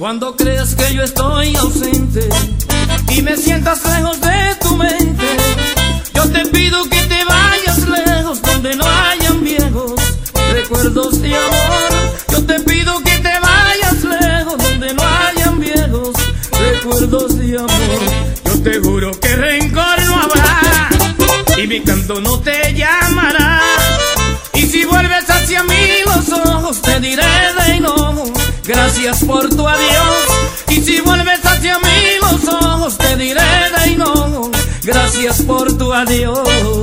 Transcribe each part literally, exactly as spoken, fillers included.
Cuando creas que yo estoy ausente y me sientas lejos de tu mente, yo te pido que te vayas lejos donde no hayan viejos recuerdos de amor. Yo te pido que te vayas lejos donde no hayan viejos recuerdos de amor. Yo te juro que rencor no habrá y mi canto no te llamará. Y si vuelves hacia mí los ojos te diré de enojo, gracias por tu adiós. Y si vuelves hacia mí los ojos te diré de enojo, gracias por tu adiós.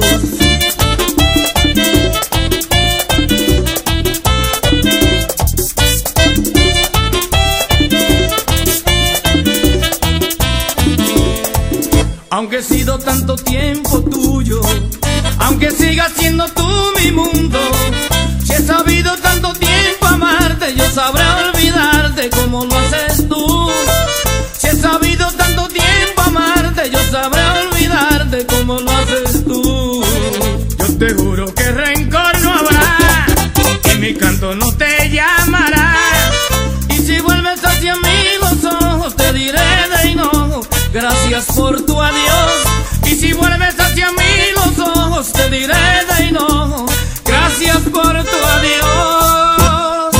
Aunque he sido tanto tiempo tuyo, aunque sigas siendo tú mi mundo, si he sabido tanto tiempo amarte, yo sabré olvidarte como lo haces tú. Si he sabido tanto tiempo amarte, yo sabré olvidarte como lo haces tú. Yo te juro que rencor no habrá, que mi canto no te llamará. Y si vuelves hacia mí los ojos te diré de enojo, gracias por tu adiós. Y si vuelves hacia mí los ojos te diré de enojo, gracias por tu adiós.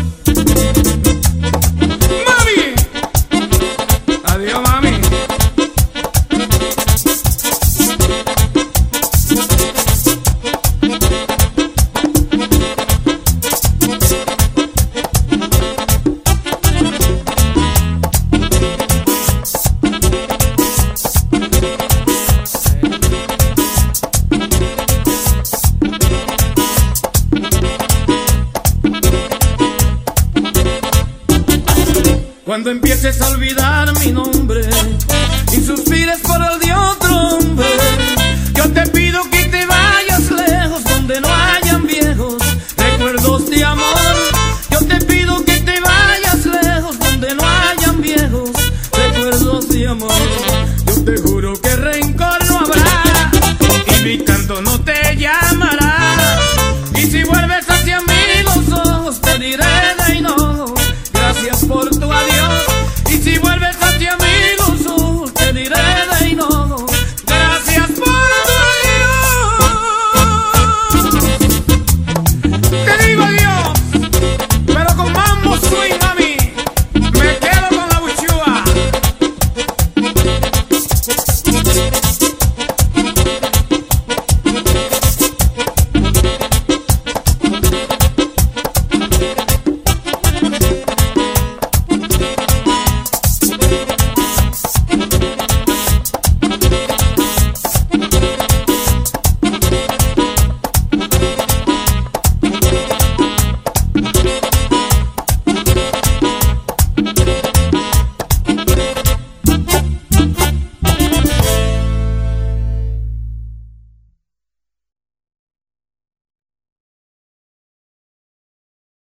Mami, adiós mami. Cuando empieces a olvidar mi nombre